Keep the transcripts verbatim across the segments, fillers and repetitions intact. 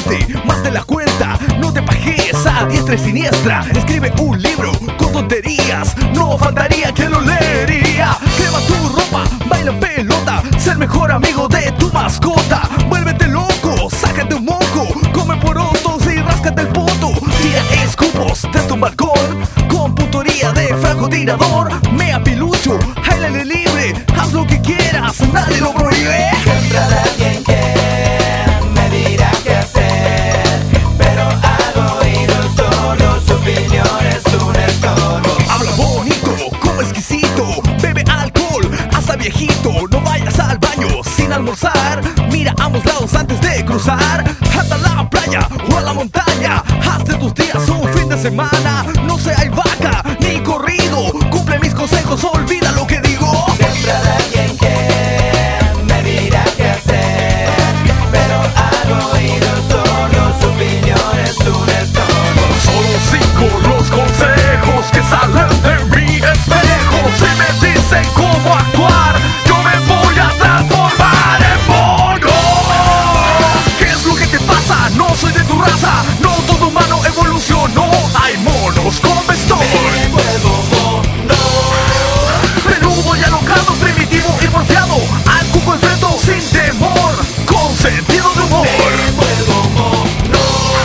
gastaste más de la cuenta. No te pajes a diestra y siniestra. Escribe un libro con tonterías, no faltaría quien lo leería. Quema tu ropa, baila pelota, sé el mejor amigo de tu mascota. Vuélvete loco, sácate un moco, come porotos y ráscate el poto. Tira escupos desde un balcón con puntería de francotirador. Mea pilucho, bailale libre, haz lo que quieras, nadie lo prohíbe. Siempre habrá alguien que me dirá qué hacer, pero al oído solo su opinión es un estorbo. Habla bonito, como exquisito, bebe alcohol hasta viejito. No vayas al baño sin almorzar, mira a ambos lados antes de cruzar. Anda a la playa o a la montaña, haz de tus días un fin de semana. No se hay vaca ni corrido, cumple mis consejos, olvida lo que digo. Siempre habrá alguien que me dirá qué hacer, pero al oído solo su opinión es un estorbo. Solo cinco los consejos que salen de mi espejo. Si me dicen cómo actuar, yo me voy a transformar en mono. ¿Qué es lo que te pasa? No soy de tu raza, no todo humano evolucionó. Hay monos con bastón. Me vuelvo mono. Peludo y alocado, primitivo y porfiado, al cuco enfrento sin temor, con sentido de humor. Me vuelvo mono.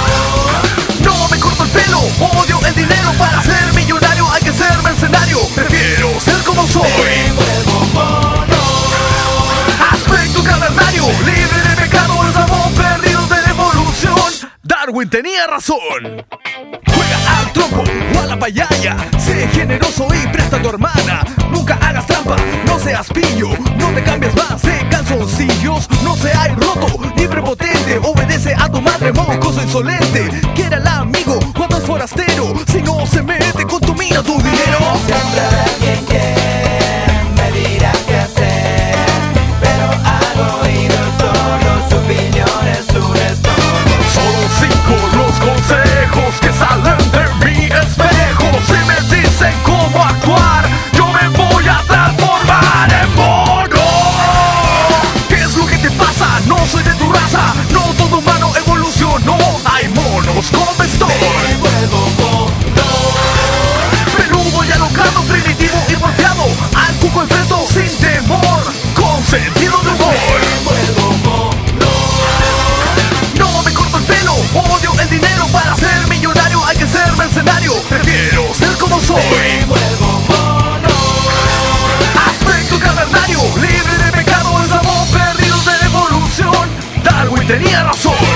No me corto el pelo, odio el dinero. Para ser millonario hay que ser mercenario. Prefiero ser como soy. Me vuelvo mono. Aspecto cavernario, libre de pecado, el sabor perdido de la evolución. Darwin tenía razón. Juega al trompo o a la payaya, sé generoso y presta a tu hermana. Nunca hagas trampa, no seas pillo, no te cambies más de calzoncillos. No seas roto ni prepotente, obedece a tu madre, mocoso insolente. Quiere al amigo cuando es forastero, si no se mete con tu mina tu dinero. Siempre habrá alguien que me dirá qué hacer, pero al oído solo su opinión es un estorbo. Solo cinco los consejos que salen de mi espejo. Si me dicen cómo actuar, yo me voy a transformar en mono. ¿Qué es lo que te pasa? No soy de tu raza, no todo humano evolucionó. Hay monos con bastón. Me vuelvo mono. Peludo y alocado, primitivo y porfiado, al cuco enfrento sin temor, con sentido de humor. Me vuelvo mono. No me corto el pelo, odio el dinero. Para ser millonario hay que ser mercenario. Prefiero ser como soy. Me vuelvo mono. Aspecto cavernario, libre de pecado, el sabor perdido de la evolución. Darwin tenía razón.